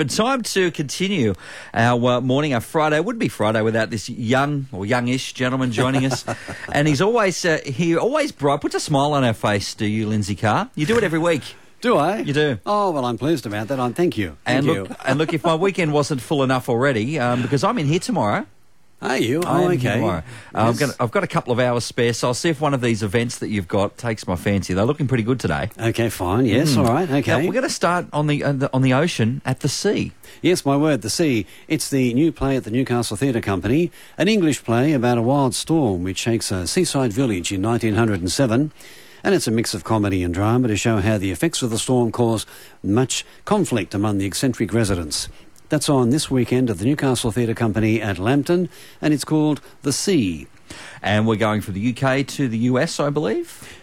But time to continue our morning, our Friday. It wouldn't be Friday without this young or youngish gentleman joining us. And he's always, bright, puts a smile on our face, do you, Lindsay Carr? You do it every week. Do I? You do. Oh, well, I'm pleased about that. Thank you. And look, if my weekend wasn't full enough already, because I'm in here tomorrow. Are you? I am okay. Tomorrow. Yes. I've got a couple of hours spare, so I'll see if one of these events that you've got takes my fancy. They're looking pretty good today. Okay, fine. Yes, all right. Okay. Now, we're going to start on the ocean at the sea. Yes, my word, The Sea. It's the new play at the Newcastle Theatre Company, an English play about a wild storm which shakes a seaside village in 1907. And it's a mix of comedy and drama to show how the effects of the storm cause much conflict among the eccentric residents. That's on this weekend at the Newcastle Theatre Company at Lambton, and it's called The Sea. And we're going from the UK to the US, I believe?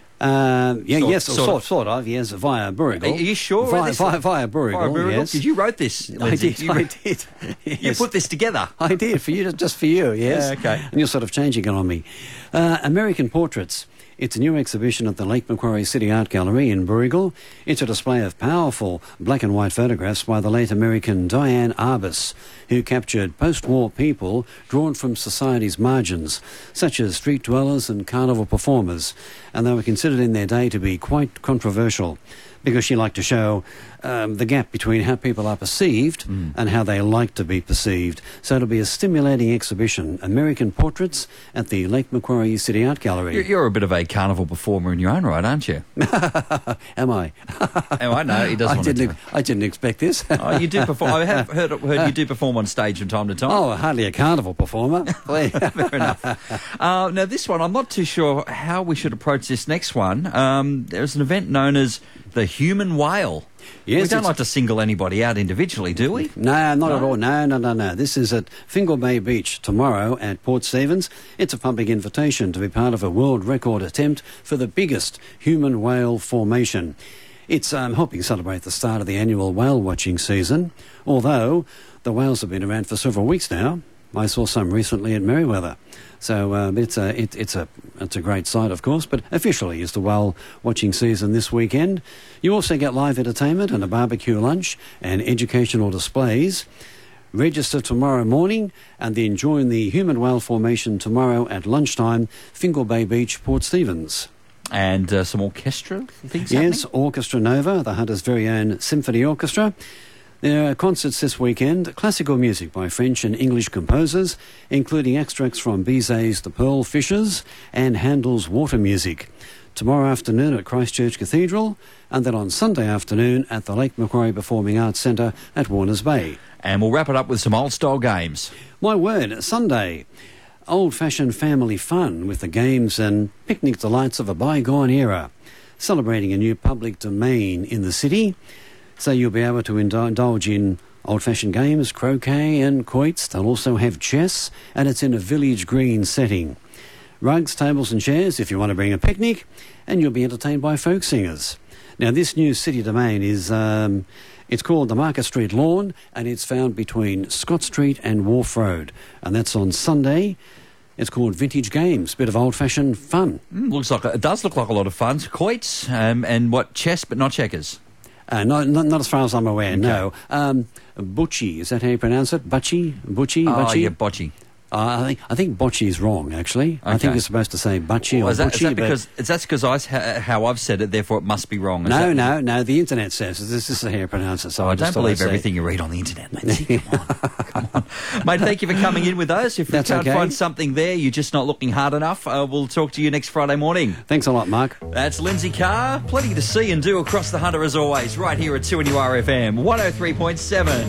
Sort of, yes, via Burrigal. Are you sure? Via Burrigal, yes. Did you wrote this? I did. Yes. You put this together? I did, just for you, yes. Yeah, okay. And you're sort of changing it on me. American Portraits. It's a new exhibition at the Lake Macquarie City Art Gallery in Burrigal. It's a display of powerful black and white photographs by the late American Diane Arbus, who captured post-war people drawn from society's margins, such as street dwellers and carnival performers, and they were considered in their day to be quite controversial, because she liked to show the gap between how people are perceived and how they like to be perceived. So it'll be a stimulating exhibition, American Portraits, at the Lake Macquarie City Art Gallery. You're a bit of a carnival performer in your own right, aren't you? Am I? Oh, I know. He doesn't I didn't expect this. Oh, you do perform. I have heard you do perform on stage from time to time. Oh, hardly a carnival performer. Fair enough. Now, this one, I'm not too sure how we should approach this next one. There's an event known as the Human Whale. Yes, we don't like to single anybody out individually, do we? No, not at all. No. This is at Fingal Bay Beach tomorrow at Port Stephens. It's a public invitation to be part of a world record attempt for the biggest human whale formation. It's helping celebrate the start of the annual whale watching season, although the whales have been around for several weeks now. I saw some recently at Merewether. So it's a great sight, of course, but officially it's the whale watching season this weekend. You also get live entertainment and a barbecue lunch and educational displays. Register tomorrow morning and then join the human whale formation tomorrow at lunchtime, Fingal Bay Beach, Port Stephens. And some orchestra things Yes, happening? Orchestra Nova, the Hunter's very own symphony orchestra. There are concerts this weekend, classical music by French and English composers, including extracts from Bizet's The Pearl Fishers and Handel's Water Music. Tomorrow afternoon at Christchurch Cathedral, and then on Sunday afternoon at the Lake Macquarie Performing Arts Centre at Warners Bay. And we'll wrap it up with some old-style games. My word, Sunday. Old-fashioned family fun with the games and picnic delights of a bygone era. Celebrating a new public domain in the city. So you'll be able to indulge in old-fashioned games, croquet and quoits. They'll also have chess, and it's in a village green setting. Rugs, tables and chairs if you want to bring a picnic, and you'll be entertained by folk singers. Now, this new city domain is, it's called the Market Street Lawn, and it's found between Scott Street and Wharf Road, and that's on Sunday. It's called Vintage Games, bit of old-fashioned fun. It does look like a lot of fun. Quoits and what, chess but not checkers? Not as far as I'm aware, Okay. no. Bocce, is that how you pronounce it? Bocce? Oh, yeah, bocce. I think bocce is wrong, actually. Okay. I think you're supposed to say bocce or Is that bocce. because how I've said it, therefore it must be wrong? No, the internet says this is how you pronounce it. So I don't believe everything you read on the internet, mate. Come on. Mate, thank you for coming in with us. If you can't find something there, you're just not looking hard enough, we'll talk to you next Friday morning. Thanks a lot, Mark. That's Lindsay Carr. Plenty to see and do across the Hunter as always, right here at 2NURFM 103.7.